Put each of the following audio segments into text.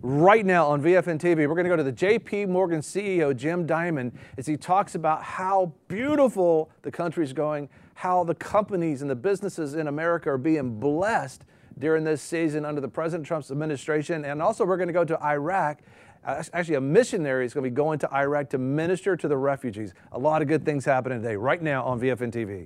right now on VFN TV. We're going to go to the JP Morgan CEO, Jim Dimon, as he talks about how beautiful the country's going, how the companies and the businesses in America are being blessed during this season under the President Trump's administration. And also we're going to go to Iraq. Actually, a missionary is going to be going to Iraq to minister to the refugees. A lot of good things happening today, right now on VFN TV.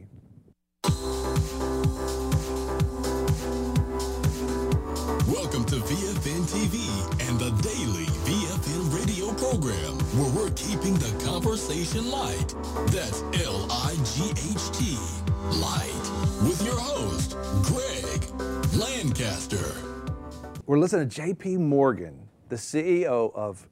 Welcome to VFN TV and the daily VFN radio program, where we're keeping the conversation light. That's L-I-G-H-T, light, with your host, Greg Lancaster. We're listening to JP Morgan. The CEO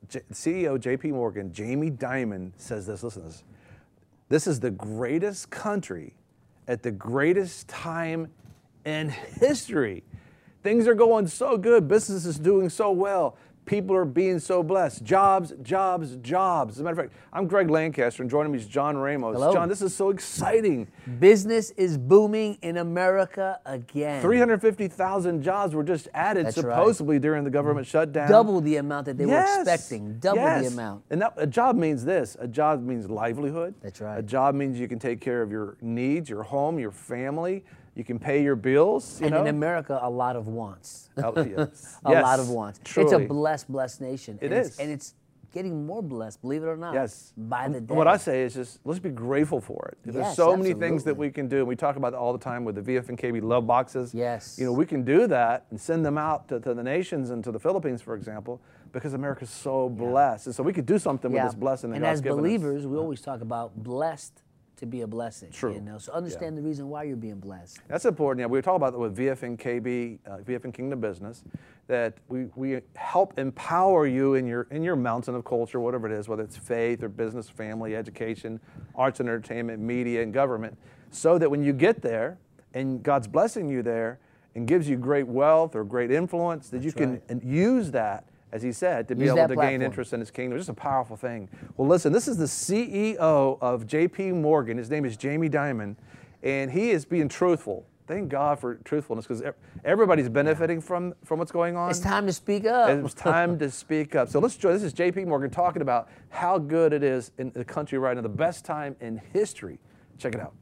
JP Morgan, Jamie Dimon, says this. Listen to this. This is the greatest country at the greatest time in history. Things are going so good. Business is doing so well. People are being so blessed. Jobs, jobs, jobs. As a matter of fact, I'm Greg Lancaster, and joining me is John Ramos. Hello. John, this is so exciting. Business is booming in America again. 350,000 jobs were just added, That's supposedly, during the government shutdown. Double the amount that they were Yes. expecting. Double the amount. And a job means this. A job means livelihood. That's right. A job means you can take care of your needs, your home, your family. You can pay your bills. You And know? in America, a lot of wants. Yes. A lot of wants. Truly. It's a blessed nation. It and is. And it's getting more blessed, believe it or not. Yes. By the day. What I say is just, let's be grateful for it. There's Yes, so many things that absolutely. we can do. And we talk about it all the time with the VFNKB love boxes. Yes. You know, we can do that and send them out to the nations and to the Philippines, for example, because America's so blessed. And so we could do something with this blessing that And God's as given us. believers, we always talk about blessed to be a blessing. True. You know? So understand the reason why you're being blessed. That's important. Yeah, we were talking about that with VFNKB, VFN Kingdom Business, that we help empower you in your mountain of culture, whatever it is, whether it's faith or business, family, education, arts and entertainment, media, and government, so that when you get there and God's blessing you there and gives you great wealth or great influence, that you can use that, as he said, to be able to gain interest in his kingdom. It's just a powerful thing. Well, listen, this is the CEO of JP Morgan. His name is Jamie Dimon, and he is being truthful. Thank God for truthfulness, because everybody's benefiting from what's going on. It's time to speak up. It's time to speak up. So let's join. This is JP Morgan talking about how good it is in the country right now, the best time in history. Check it out.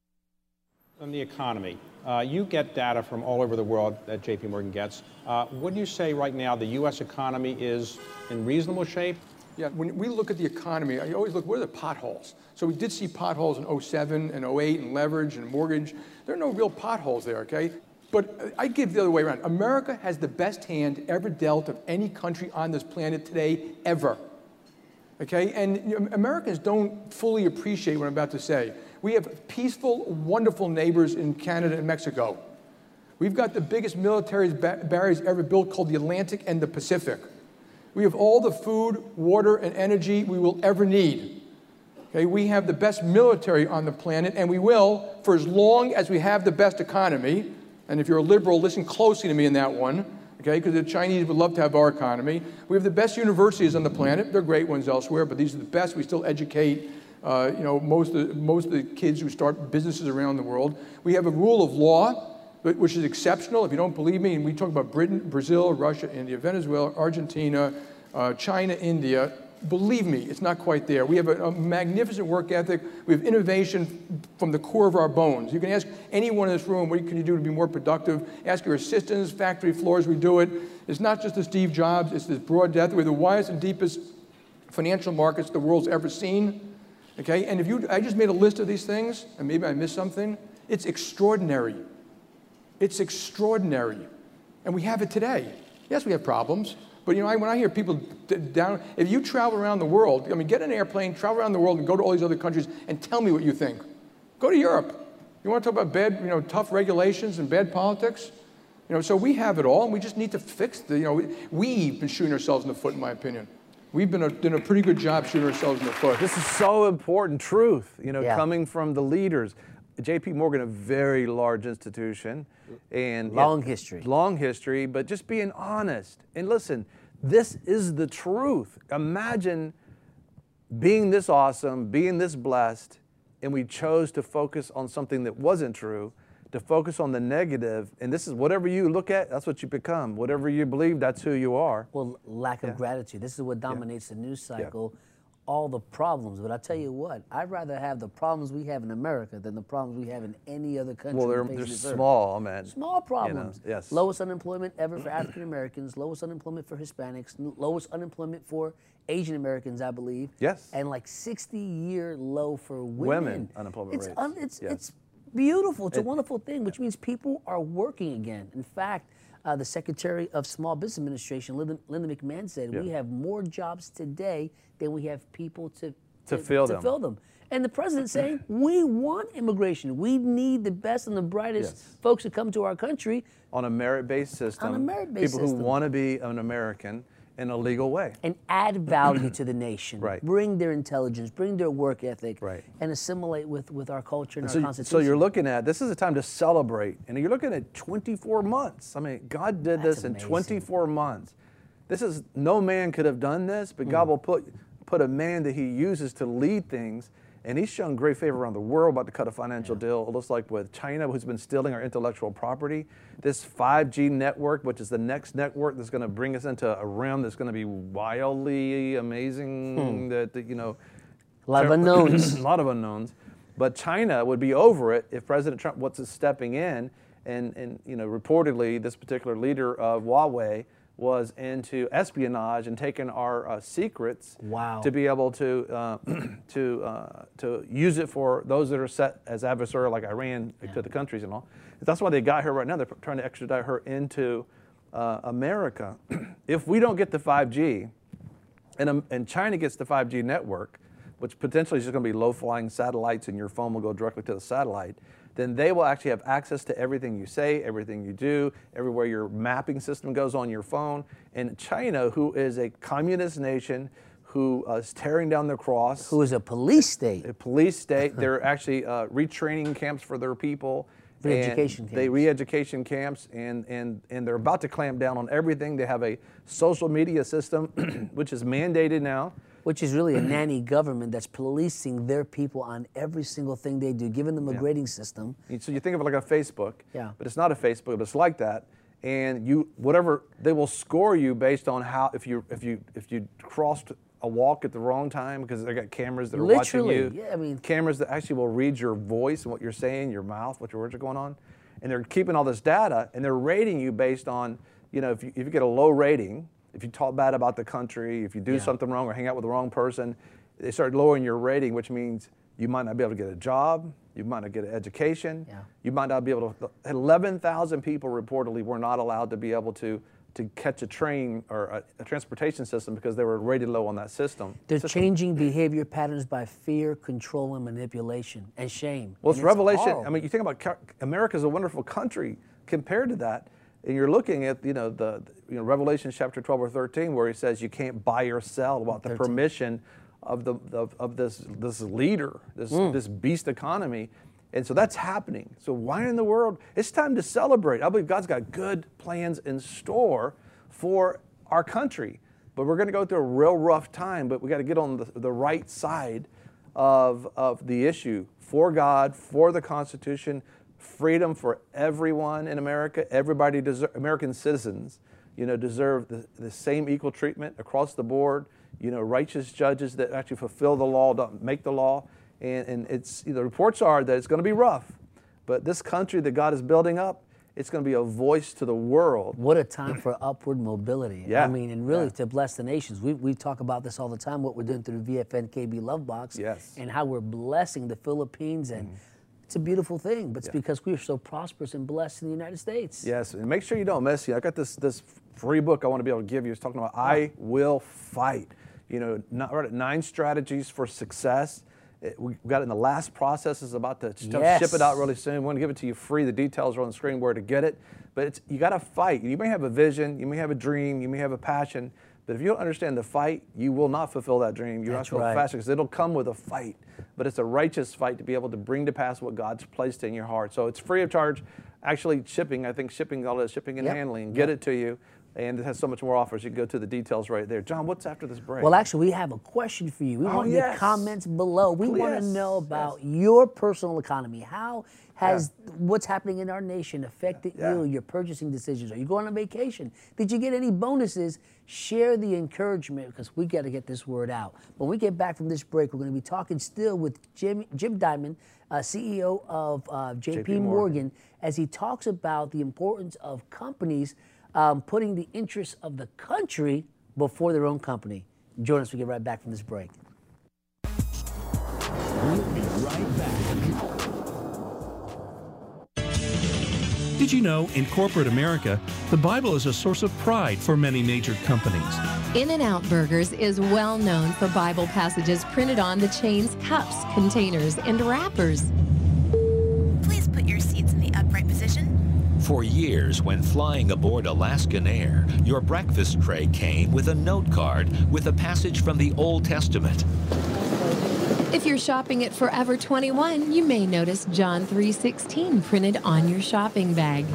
On the economy, you get data from all over the world that JP Morgan gets. Would you say right now the U.S. economy is in reasonable shape? Yeah, when we look at the economy, I always look, where are the potholes? So we did see potholes in 07 and 08 and leverage and mortgage. There are no real potholes there, okay? But I give the other way around. America has the best hand ever dealt of any country on this planet today, ever. Okay, and Americans don't fully appreciate what I'm about to say. We have peaceful, wonderful neighbors in Canada and Mexico. We've got the biggest military barriers ever built, called the Atlantic and the Pacific. We have all the food, water, and energy we will ever need. Okay, we have the best military on the planet, and we will for as long as we have the best economy. And if you're a liberal, listen closely to me in that one. Okay, because the Chinese would love to have our economy. We have the best universities on the planet. They're great ones elsewhere, but these are the best. We still educate most of the kids who start businesses around the world. We have a rule of law, which is exceptional. If you don't believe me, and we talk about Britain, Brazil, Russia, India, Venezuela, Argentina, China, India, believe me, it's not quite there. We have a magnificent work ethic. We have innovation from the core of our bones. You can ask anyone in this room, what can you do to be more productive? Ask your assistants, factory floors, we do it. It's not just the Steve Jobs, it's this broad depth. We're the widest and deepest financial markets the world's ever seen. Okay, and I just made a list of these things, and maybe I missed something. It's extraordinary. It's extraordinary. And we have it today. Yes, we have problems. But when I hear people down, if you travel around the world, get an airplane, travel around the world, and go to all these other countries, and tell me what you think. Go to Europe. You want to talk about bad, tough regulations and bad politics? So we have it all, and we just need to fix we've been shooting ourselves in the foot, in my opinion. We've been doing a pretty good job shooting ourselves in the foot. This is so important, truth, coming from the leaders. JP Morgan, a very large institution. And long history, but just being honest. And listen, this is the truth. Imagine being this awesome, being this blessed, and we chose to focus on something that wasn't true, to focus on the negative. And this is whatever you look at, that's what you become. Whatever you believe, that's who you are. Well, lack of gratitude. This is what dominates the news cycle. All the problems. But I tell you what, I'd rather have the problems we have in America than the problems we have in any other country. Well, they're small, man. Small problems. You know, yes. Lowest unemployment ever for African Americans, lowest unemployment for Hispanics, lowest unemployment for Asian Americans, I believe. Yes. And like 60-year low for women. Women unemployment rates. It's beautiful. It's a wonderful thing, which means people are working again. In fact, the Secretary of Small Business Administration, Linda McMahon, said we have more jobs today than we have people to fill them. And the president's saying, we want immigration. We need the best and the brightest folks to come to our country. On a merit-based system. On a merit-based people system. who want to be an American in a legal way. And add value to the nation. Right. Bring their intelligence, bring their work ethic, right. and assimilate with our culture and so, our Constitution. So you're looking at, this is a time to celebrate. And you're looking at 24 months. I mean, God did this in 24 months. This is, no man could have done this, but God will put a man that he uses to lead things. And he's shown great favor around the world, about to cut a financial deal. It looks like with China, who's been stealing our intellectual property. This 5G network, which is the next network that's going to bring us into a realm that's going to be wildly amazing. That you know, a lot of unknowns. A lot of unknowns. But China would be over it if President Trump was stepping in. And you know, reportedly, this particular leader of Huawei was into espionage and taking our secrets to be able to use it for those that are set as adversarial, like Iran, to the countries and all. That's why they got her right now. They're trying to extradite her into America. If we don't get the 5G, and China gets the 5G network, which potentially is just going to be low-flying satellites, and your phone will go directly to the satellite, then they will actually have access to everything you say, everything you do, everywhere your mapping system goes on your phone. And China, who is a communist nation, who is tearing down the cross. Who is a police state. A police state. They're actually retraining camps for their people. Re-education camps. Re-education camps, and they're about to clamp down on everything. They have a social media system, which is mandated now. Which is really a nanny government that's policing their people on every single thing they do, giving them a grading system. So you think of it like a Facebook, but it's not a Facebook, but it's like that. And they will score you based on how, if you crossed a walk at the wrong time, because they got cameras that are watching you. Yeah, I mean, cameras that actually will read your voice and what you're saying, your mouth, what your words are going on. And they're keeping all this data, and they're rating you based on, you know, if you get a low rating, if you talk bad about the country, if you do something wrong or hang out with the wrong person, they start lowering your rating, which means you might not be able to get a job, you might not get an education, you might not be able to. 11,000 people reportedly were not allowed to be able to catch a train or a transportation system because they were rated low on that system. They're changing behavior patterns by fear, control, and manipulation, and shame. Well, it's revelation. Horrible. I mean, you think about America's a wonderful country compared to that. And you're looking at, Revelation chapter 12 or 13, where he says you can't buy or sell without the permission of this leader, this beast economy. And so that's happening. So why in the world? It's time to celebrate. I believe God's got good plans in store for our country. But we're going to go through a real rough time, but we got to get on the right side of the issue for God, for the Constitution, freedom for everyone in America. Everybody American citizens, deserve the same equal treatment across the board. Righteous judges that actually fulfill the law, don't make the law. And it's, the reports are that it's going to be rough. But this country that God is building up, it's going to be a voice to the world. What a time for upward mobility. Yeah. I mean, and really to bless the nations. We talk about this all the time, what we're doing through the VFN KB Love Box. Yes. And how we're blessing the Philippines. And it's a beautiful thing, but it's because we are so prosperous and blessed in the United States. Yes, and make sure you don't miss it. I got this free book I want to be able to give you. It's talking about I Will Fight. 9 strategies for success. We got it in the last process. It's about to ship it out really soon. We want to give it to you free. The details are on the screen where to get it. But you got to fight. You may have a vision. You may have a dream. You may have a passion. But if you don't understand the fight, you will not fulfill that dream. You're not going to go faster because it'll come with a fight. But it's a righteous fight to be able to bring to pass what God's placed in your heart. So it's free of charge. Actually, shipping, I think shipping, all that shipping and handling, get it to you. and it has so much more offers. You can go to the details right there. John, what's after this break? Well, actually, we have a question for you. We want your yes. comments below. We want to Yes, know about your personal economy. How has what's happening in our nation affected you, your purchasing decisions? Are you going on vacation? Did you get any bonuses? Share the encouragement, because we got to get this word out. When we get back from this break, we're going to be talking still with Jim Dimon, CEO of JP Morgan, as he talks about the importance of companies putting the interests of the country before their own company. Join us when we get right back from this break. We'll be right back. Did you know in corporate America, the Bible is a source of pride for many major companies? In-N-Out Burgers is well known for Bible passages printed on the chain's cups, containers, and wrappers. Please put your seats in the upright position. For years, when flying aboard Alaskan Air, your breakfast tray came with a note card with a passage from the Old Testament. If you're shopping at Forever 21, you may notice John 3:16 printed on your shopping bag.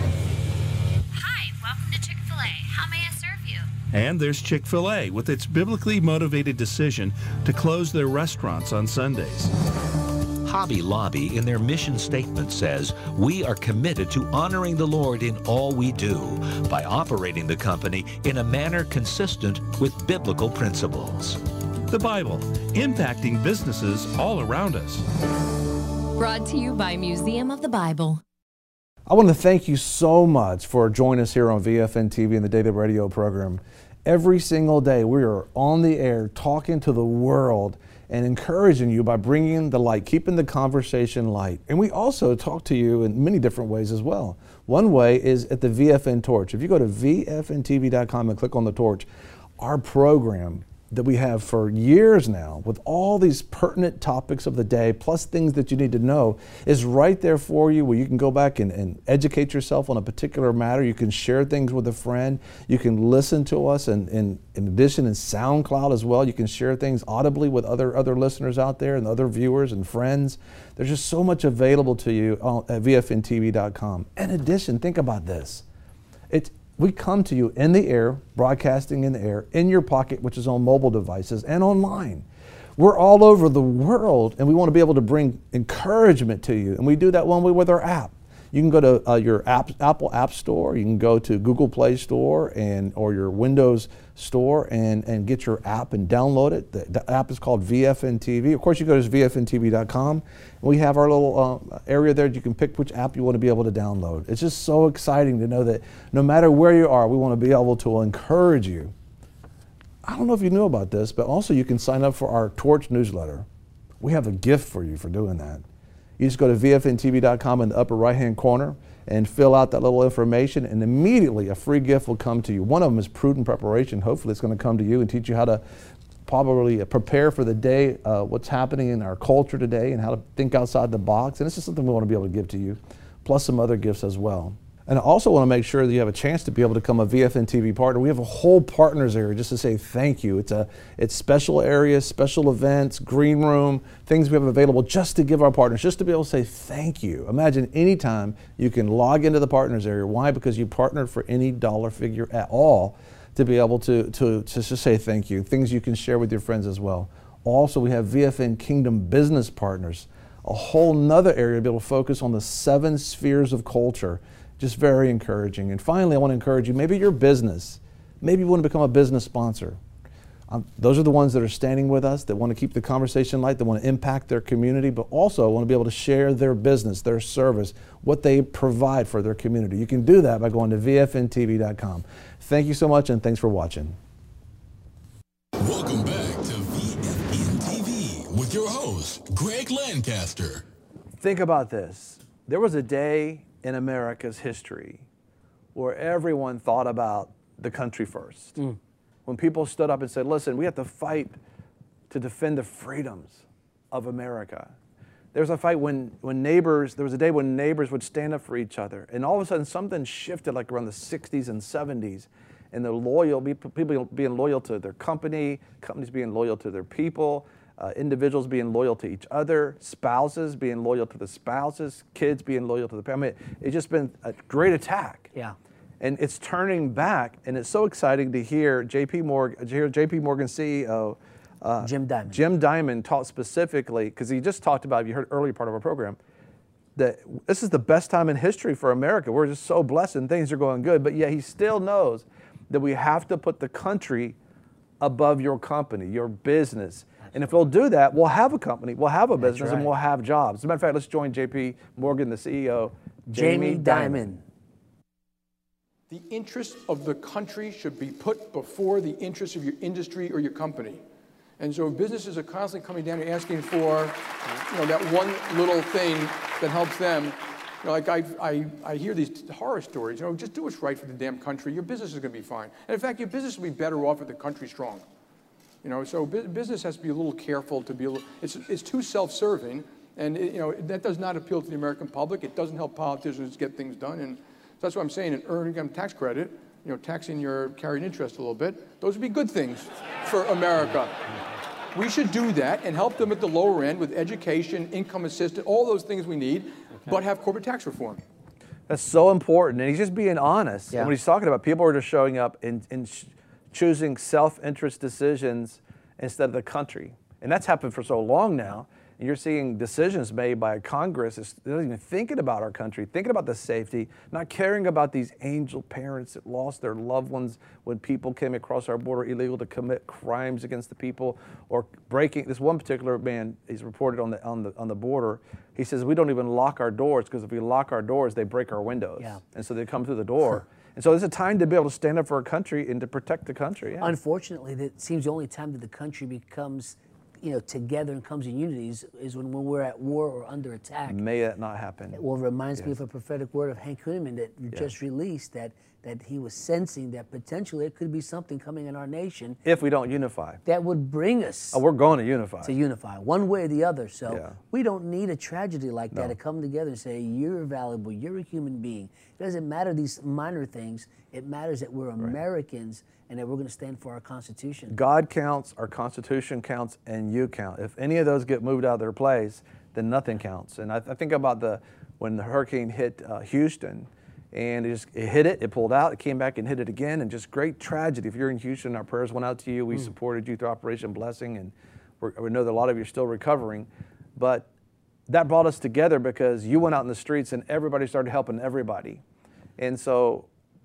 Hi, welcome to Chick-fil-A. How may I serve you? And there's Chick-fil-A with its biblically motivated decision to close their restaurants on Sundays. Hobby Lobby, in their mission statement, says, "We are committed to honoring the Lord in all we do by operating the company in a manner consistent with biblical principles." The Bible, impacting businesses all around us. Brought to you by Museum of the Bible. I want to thank you so much for joining us here on VFN TV and the Daily Radio program. Every single day we are on the air talking to the world and encouraging you by bringing the light, keeping the conversation light. And we also talk to you in many different ways as well. One way is at the VFN Torch. If you go to VFNTV.com and click on the torch, our program that we have for years now with all these pertinent topics of the day plus things that you need to know is right there for you, where you can go back and educate yourself on a particular matter. You can share things with a friend. You can listen to us, and in addition in SoundCloud as well. You can share things audibly with other listeners out there and other viewers and friends. There's just so much available to you at VFNTV.com. In addition, think about this. We come to you in the air, broadcasting in the air, in your pocket, which is on mobile devices, and online. We're all over the world, and we want to be able to bring encouragement to you. And we do that one way with our app. You can go to your Apple App Store, you can go to Google Play Store or your Windows Store and get your app and download it. The app is called VFN TV. Of course, you go to VFNTV.com. We have our little area there. You can pick which app you want to be able to download. It's just so exciting to know that no matter where you are, we want to be able to encourage you. I don't know if you knew about this, but also you can sign up for our Torch newsletter. We have a gift for you for doing that. You just go to VFNTV.com in the upper right-hand corner and fill out that little information, and immediately a free gift will come to you. One of them is Prudent Preparation. Hopefully it's going to come to you and teach you how to probably prepare for the day, what's happening in our culture today, and how to think outside the box. And it's just something we want to be able to give to you, plus some other gifts as well. And I also want to make sure that you have a chance to be able to become a VFN TV partner. We have a whole partners area just to say thank you. It's special areas, special events, green room, things we have available just to give our partners, just to be able to say thank you. Imagine anytime you can log into the partners area. Why? Because you partnered for any dollar figure at all to be able to just say thank you. Things you can share with your friends as well. Also, we have VFN Kingdom Business Partners, a whole nother area to be able to focus on the 7 spheres of culture. Just very encouraging. And finally, I want to encourage you, maybe your business, maybe you want to become a business sponsor. Those are the ones that are standing with us, that want to keep the conversation light, that want to impact their community, but also want to be able to share their business, their service, what they provide for their community. You can do that by going to VFNTV.com. Thank you so much, and thanks for watching. Welcome back to VFN TV with your host, Greg Lancaster. Think about this. There was a day in America's history where everyone thought about the country first. When people stood up and said, listen, we have to fight to defend the freedoms of America. There was a fight there was a day when neighbors would stand up for each other. And all of a sudden something shifted like around the 60s and 70s. And people being loyal to their companies being loyal to their people, individuals being loyal to each other, spouses being loyal to the spouses, kids being loyal to the parents. I mean, it's just been a great attack. Yeah. And it's turning back, and it's so exciting to hear JP Morgan CEO Jim Dimon. Jim Dimon talk specifically, because he just talked about, you heard earlier part of our program, that this is the best time in history for America. We're just so blessed and things are going good, but yet he still knows that we have to put the country above your company, your business. And if we'll do that, we'll have a company, we'll have a business, and we'll have jobs. As a matter of fact, let's join JP Morgan, the CEO, Jamie Dimon. The interests of the country should be put before the interests of your industry or your company. And so businesses are constantly coming down and asking for, that one little thing that helps them. Like I hear these horror stories. Just do what's right for the damn country. Your business is going to be fine. And in fact, your business will be better off if the country's strong. So business has to be a little careful to be a little. It's too self-serving, and that does not appeal to the American public. It doesn't help politicians get things done, and that's what I'm saying. An earned income tax credit, taxing your carried interest a little bit. Those would be good things for America. We should do that and help them at the lower end with education, income assistance, all those things we need, but have corporate tax reform. That's so important, and he's just being honest. Yeah. And what he's talking about, people are just showing up and choosing self-interest decisions instead of the country. And that's happened for so long now. And you're seeing decisions made by Congress that doesn't even thinking about our country, thinking about the safety, not caring about these angel parents that lost their loved ones when people came across our border illegal to commit crimes against the people, or breaking. This one particular man, he's reported on the border. He says we don't even lock our doors, because if we lock our doors, they break our windows. Yeah. And so they come through the door. And so it's a time to be able to stand up for our country and to protect the country. Yeah. Unfortunately, that seems the only time that the country becomes together and comes in unity is when we're at war or under attack. May that not happen. Well, it reminds me of a prophetic word of Hank Kunneman that you just released, that he was sensing that potentially it could be something coming in our nation. If we don't unify. That would bring us. Oh, we're going to unify. To unify, one way or the other. So we don't need a tragedy like that to come together and say, you're valuable, you're a human being. It doesn't matter these minor things. It matters that we're Americans and that we're going to stand for our Constitution. God counts, our Constitution counts, and you count. If any of those get moved out of their place, then nothing counts. And I think about when the hurricane hit Houston, and it hit it, it pulled out, it came back and hit it again, and just great tragedy. If you're in Houston, our prayers went out to you. We supported you through Operation Blessing, and we know that a lot of you are still recovering. But that brought us together because you went out in the streets and everybody started helping everybody. And so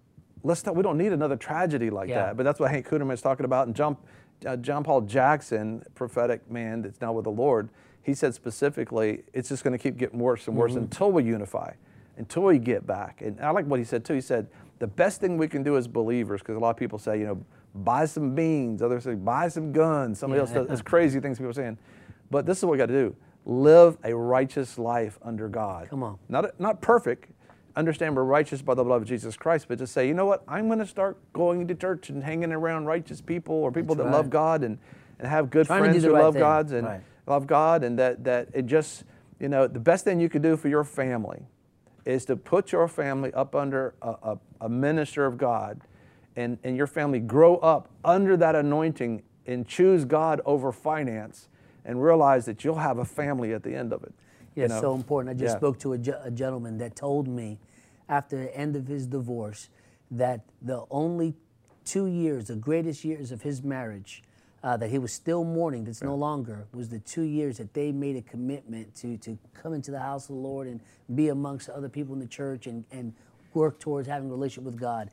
we don't need another tragedy like that. But that's what Hank Kunneman is talking about. And John Paul Jackson, prophetic man that's now with the Lord, he said specifically, it's just going to keep getting worse and worse until we unify, until we get back. And I like what he said too. He said, the best thing we can do as believers, because a lot of people say, buy some beans, others say, buy some guns. Somebody else does, it's crazy things people are saying. But this is what we got to do. Live a righteous life under God. Come on. Not perfect. Understand we're righteous by the blood of Jesus Christ, but just say, you know what, I'm going to start going to church and hanging around righteous people, or people that love God and have good friends who love God and love God, and that it just, the best thing you could do for your family is to put your family up under a minister of God, and your family grow up under that anointing and choose God over finance, and realize that you'll have a family at the end of it. Yeah, it's so important. I just spoke to a gentleman that told me after the end of his divorce that the only 2 years, the greatest years of his marriage, that he was still mourning, that's no longer, was the 2 years that they made a commitment to come into the house of the Lord and be amongst other people in the church and work towards having a relationship with God.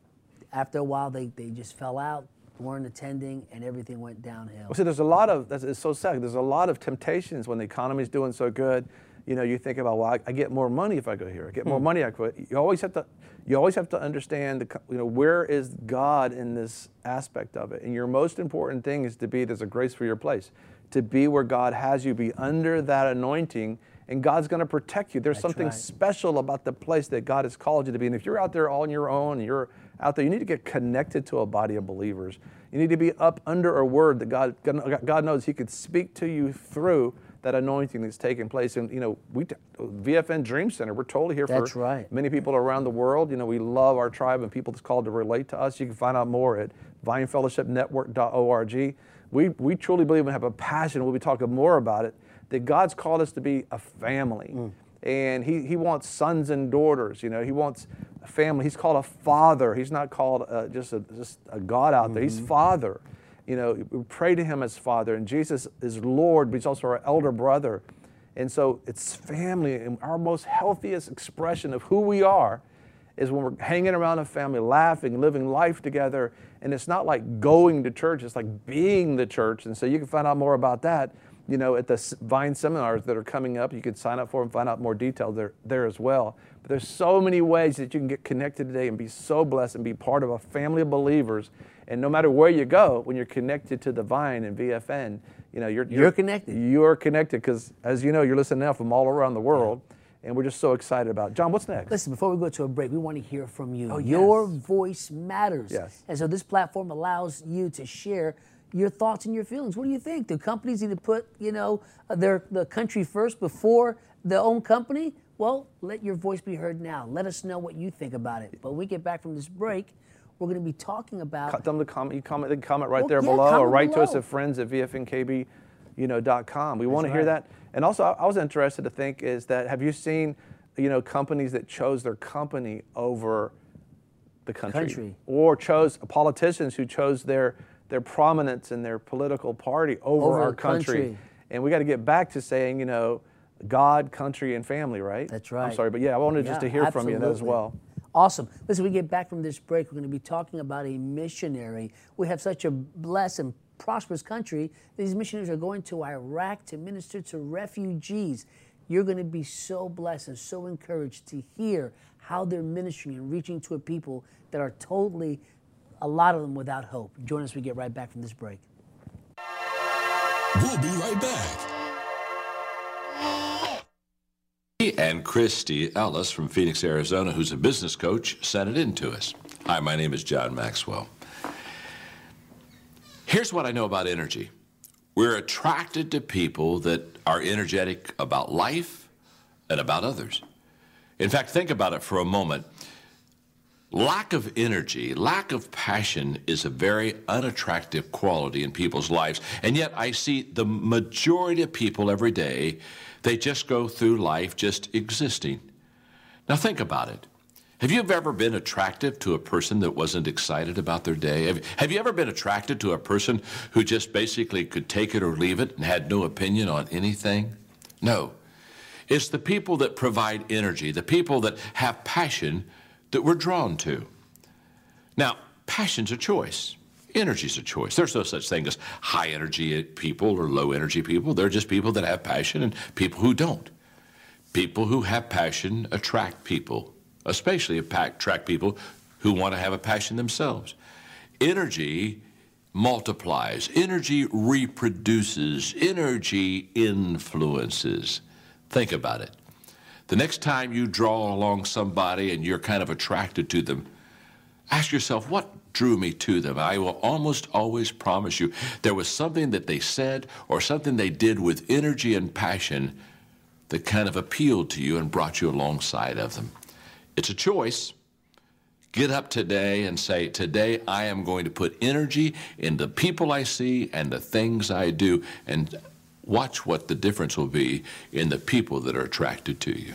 After a while, they just fell out, weren't attending, and everything went downhill. Well, see, there's a lot of, it's so sad, there's a lot of temptations when the economy's doing so good. You think about, well, I get more money if I go here. I get more money, I quit. You always have to understand, where is God in this aspect of it? And your most important thing is to be, there's a grace for your place, to be where God has you, be under that anointing, and God's going to protect you. There's something special about the place that God has called you to be. And if you're out there on your own, and you're out there, you need to get connected to a body of believers. You need to be up under a word that God knows He could speak to you through that anointing that's taking place. And we VFN Dream Center, we're totally here for many people around the world. We love our tribe and people that's called to relate to us. You can find out more at vinefellowshipnetwork.org. We truly believe and have a passion, we'll be talking more about it, that God's called us to be a family. And he wants sons and daughters. He wants family. He's called a father. He's not called just a God out there. He's Father. You know, we pray to him as Father, and Jesus is Lord, but he's also our elder brother. And so it's family, and our most healthiest expression of who we are is when we're hanging around a family, laughing, living life together. And it's not like going to church, it's like being the church. And so you can find out more about that, you know, at the Vine seminars that are coming up. You can sign up for them, find out more details there as well. But there's so many ways that you can get connected today and be so blessed and be part of a family of believers. And no matter where you go, when you're connected to the Vine and VFN, you know, you're connected. You're connected because, as you know, you're listening now from all around the world. And we're just so excited about it. John, what's next? Listen, before we go to a break, we want to hear from you. Oh, yes. Your voice matters. Yes. And so this platform allows you to share your thoughts and your feelings. What do you think? Do companies need to put, you know, the country first before their own company? Well, let your voice be heard now. Let us know what you think about it. But when we get back from this break, we're going to be talking about... Tell them to comment. You comment right there below, or write to us at friends@vfnkb.com. We want to hear that. And also, I was interested to think is that, have you seen, you know, companies that chose their company over the country. Or chose politicians who chose their prominence in their political party over our country. And we got to get back to saying, you know, God, country, and family, right? That's right. I'm sorry, but yeah, I wanted just to hear from you that as well. Awesome. Listen, we get back from this break, we're going to be talking about a missionary. We have such a blessed and prosperous country. These missionaries are going to Iraq to minister to refugees. You're going to be so blessed and so encouraged to hear how they're ministering and reaching to a people that are totally, a lot of them, without hope. Join us as we get right back from this break. We'll be right back. And Christy Ellis from Phoenix, Arizona, who's a business coach, sent it in to us. Hi, my name is John Maxwell. Here's what I know about energy. We're attracted to people that are energetic about life and about others. In fact, think about it for a moment. Lack of energy, lack of passion is a very unattractive quality in people's lives. And yet I see the majority of people every day, they just go through life just existing. Now think about it. Have you ever been attracted to a person that wasn't excited about their day? Have you ever been attracted to a person who just basically could take it or leave it and had no opinion on anything? No. It's the people that provide energy, the people that have passion that we're drawn to. Now, passion's a choice. Energy's a choice. There's no such thing as high energy people or low energy people. They're just people that have passion and people who don't. People who have passion attract people, especially attract people who want to have a passion themselves. Energy multiplies. Energy reproduces. Energy influences. Think about it. The next time you draw along somebody and you're kind of attracted to them, ask yourself, what drew me to them? I will almost always promise you there was something that they said or something they did with energy and passion that kind of appealed to you and brought you alongside of them. It's a choice. Get up today and say, today I am going to put energy in the people I see and the things I do, and watch what the difference will be in the people that are attracted to you.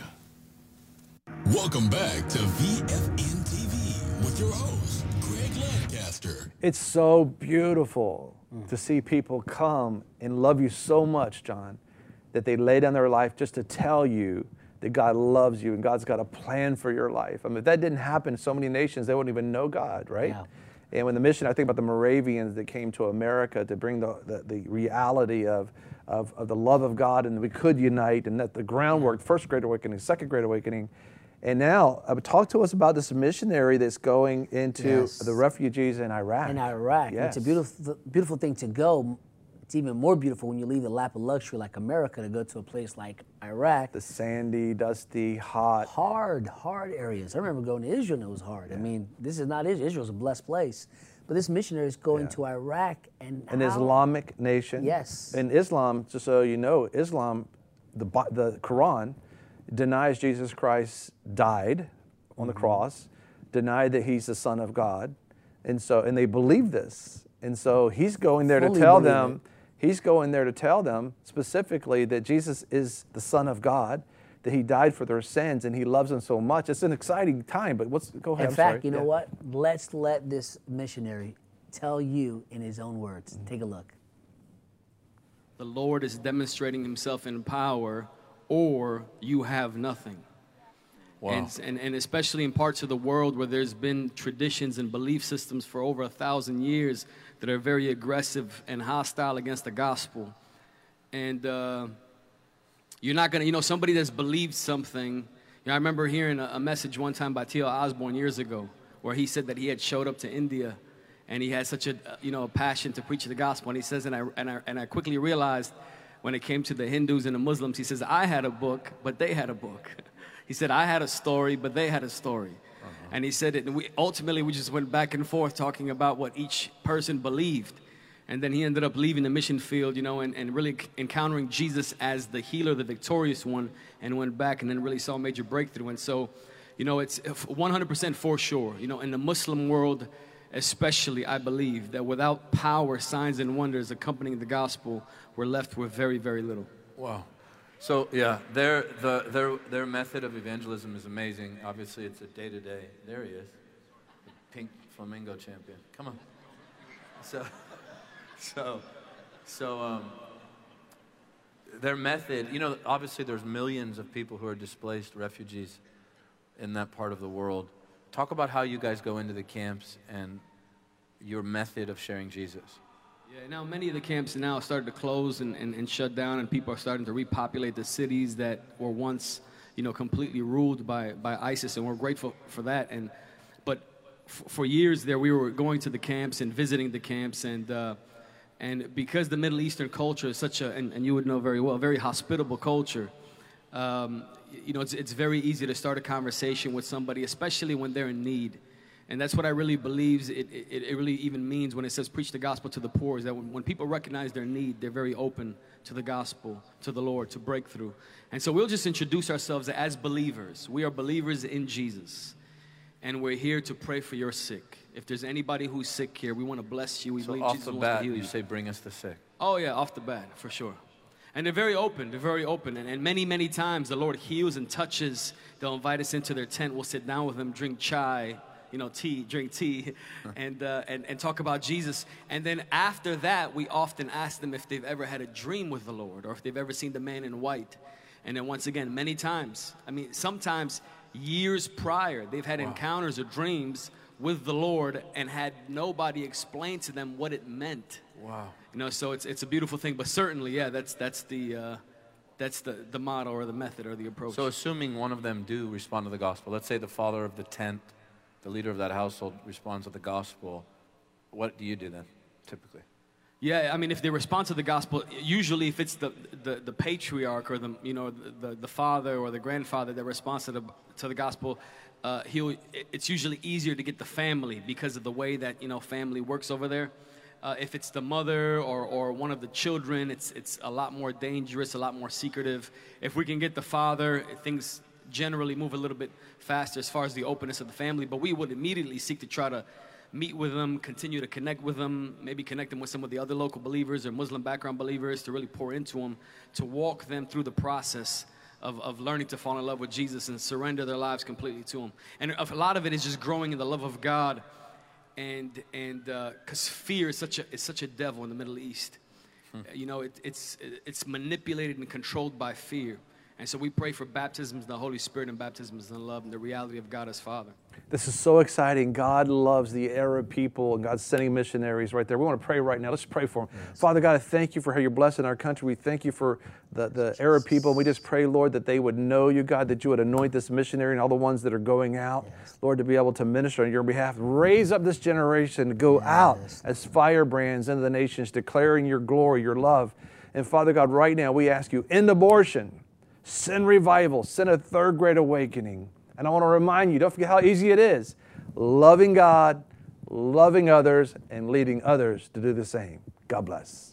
Welcome back to VFN TV with your host, Greg Lancaster. It's so beautiful to see people come and love you so much, John, that they lay down their life just to tell you that God loves you and God's got a plan for your life. I mean, if that didn't happen in so many nations, they wouldn't even know God, right? Yeah. And when the mission, I think about the Moravians that came to America to bring the reality of the love of God, and we could unite, and that the groundwork, first Great Awakening, second Great Awakening. And now, talk to us about this missionary that's going into the refugees in Iraq. In Iraq. Yes. It's a beautiful, beautiful thing to go. It's even more beautiful when you leave the lap of luxury like America to go to a place like Iraq. The sandy, dusty, hot. Hard areas. I remember going to Israel and it was hard. Yeah. I mean, this is not Israel. Israel's a blessed place. But this missionary is going to Iraq and an Islamic nation. Yes. In Islam, just so you know, Islam, the Quran, denies Jesus Christ died on the cross, denied that he's the Son of God. And they believe this. And so he's going there to tell them, he's going there to tell them specifically that Jesus is the Son of God, that he died for their sins and he loves them so much. It's an exciting time, but go ahead. In fact, you know what? Let's let this missionary tell you in his own words. Take a look. The Lord is demonstrating himself in power, or you have nothing. Wow. And especially in parts of the world where there's been traditions and belief systems for over 1,000 years that are very aggressive and hostile against the gospel. And you're not going to, somebody that's believed something. I remember hearing a message one time by T.L. Osborne years ago where he said that he had showed up to India and he had such a passion to preach the gospel. And he says, and I quickly realized when it came to the Hindus and the Muslims, he says, I had a book, but they had a book. He said, I had a story, but they had a story. And he said it, and we just went back and forth talking about what each person believed. And then he ended up leaving the mission field, and really encountering Jesus as the healer, the victorious one, and went back and then really saw a major breakthrough. And so, it's 100% for sure. In the Muslim world especially, I believe that without power, signs, and wonders accompanying the gospel, we're left with very, very little. Wow. So yeah, their method of evangelism is amazing. Obviously, it's a day-to-day. There he is, the pink flamingo champion. Come on. So their method. Obviously, there's millions of people who are displaced refugees in that part of the world. Talk about how you guys go into the camps and your method of sharing Jesus. Yeah, now many of the camps now started to close and shut down, and people are starting to repopulate the cities that were once, completely ruled by ISIS, and we're grateful for that. But for years there, we were going to the camps and visiting the camps, and because the Middle Eastern culture is such and you would know very well, very hospitable culture. It's very easy to start a conversation with somebody, especially when they're in need. And that's what I really believe it really even means when it says preach the gospel to the poor, is that when people recognize their need, they're very open to the gospel, to the Lord, to breakthrough. And so we'll just introduce ourselves as believers. We are believers in Jesus. And we're here to pray for your sick. If there's anybody who's sick here, we want to bless you. We believe Jesus wants to heal you. You say bring us the sick. Oh yeah, off the bat, for sure. And they're very open. They're very open. And many, many times the Lord heals and touches. They'll invite us into their tent. We'll sit down with them, drink chai, drink tea, and talk about Jesus. And then after that, we often ask them if they've ever had a dream with the Lord or if they've ever seen the man in white. And then once again, many times, sometimes years prior, they've had encounters or dreams with the Lord and had nobody explain to them what it meant. Wow. So it's a beautiful thing, but certainly, yeah, that's the motto or the method or the approach. So assuming one of them do respond to the gospel, let's say the father of the tent, the leader of that household responds to the gospel, what do you do then, typically? Yeah, if they respond to the gospel, usually if it's the patriarch or the father or the grandfather that responds to the gospel, it's usually easier to get the family because of the way that family works over there. If it's the mother or one of the children, it's a lot more dangerous, a lot more secretive. If we can get the father, things generally move a little bit faster as far as the openness of the family. But we would immediately seek to try to meet with them, continue to connect with them, maybe connect them with some of the other local believers or Muslim background believers to really pour into them, to walk them through the process of learning to fall in love with Jesus and surrender their lives completely to Him. And a lot of it is just growing in the love of God. And because fear is such a devil in the Middle East. It's manipulated and controlled by fear. And so we pray for baptisms in the Holy Spirit and baptisms in love and the reality of God as Father. This is so exciting. God loves the Arab people, and God's sending missionaries right there. We want to pray right now. Let's pray for them. Yes. Father God, I thank you for how you're blessing our country. We thank you for the Arab people. We just pray, Lord, that they would know you, God, that you would anoint this missionary and all the ones that are going out, Lord, to be able to minister on your behalf. Raise up this generation to go out as firebrands into the nations, declaring your glory, your love. And Father God, right now we ask you, end abortion, send revival, send a third great awakening. And I want to remind you, don't forget how easy it is. Loving God, loving others, and leading others to do the same. God bless.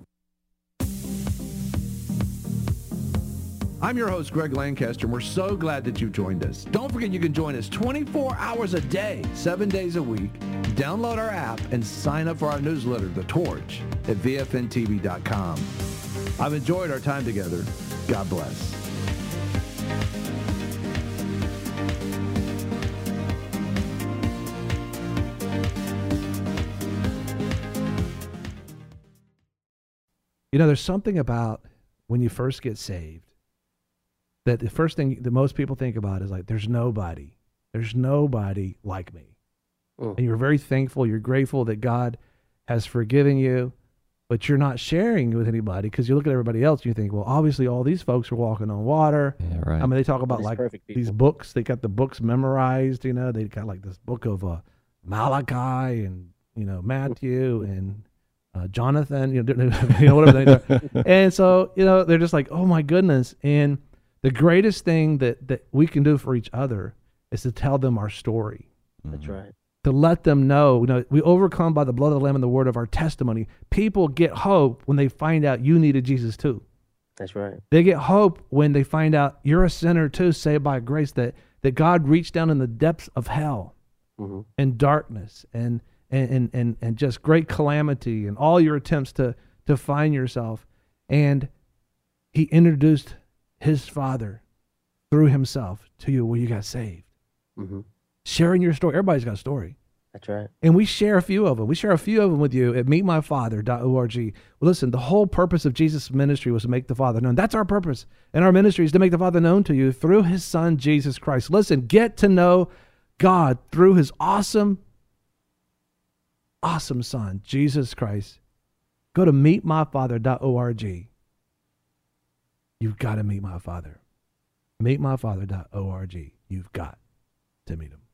I'm your host, Greg Lancaster, and we're so glad that you joined us. Don't forget you can join us 24 hours a day, 7 days a week. Download our app and sign up for our newsletter, The Torch, at VFNTV.com. I've enjoyed our time together. God bless. You know, there's something about when you first get saved that the first thing that most people think about is like, there's nobody like me. And you're very thankful, you're grateful that God has forgiven you, but you're not sharing with anybody because you look at everybody else and you think, well, obviously all these folks are walking on water. Yeah, right. I mean, they talk about like these books, they got the books memorized, you know, they got like this book of Malachi and, you know, Matthew and Jonathan, you know, whatever they are. And so, you know, they're just like, oh my goodness. And the greatest thing that we can do for each other is to tell them our story. That's right. To let them know, you know, we overcome by the blood of the Lamb and the word of our testimony. People get hope when they find out you needed Jesus too. That's right. They get hope when they find out you're a sinner too, saved by grace, that God reached down in the depths of hell and darkness and just great calamity and all your attempts to find yourself. And he introduced his Father through himself to you where you got saved. Sharing your story. Everybody's got a story. That's right. And we share a few of them. We share a few of them with you at meetmyfather.org. Well, listen, the whole purpose of Jesus' ministry was to make the Father known. That's our purpose. And our ministry is to make the Father known to you through his Son, Jesus Christ. Listen, get to know God through his awesome Son, Jesus Christ. Go to meetmyfather.org. You've got to meet my Father. Meetmyfather.org. You've got to meet him.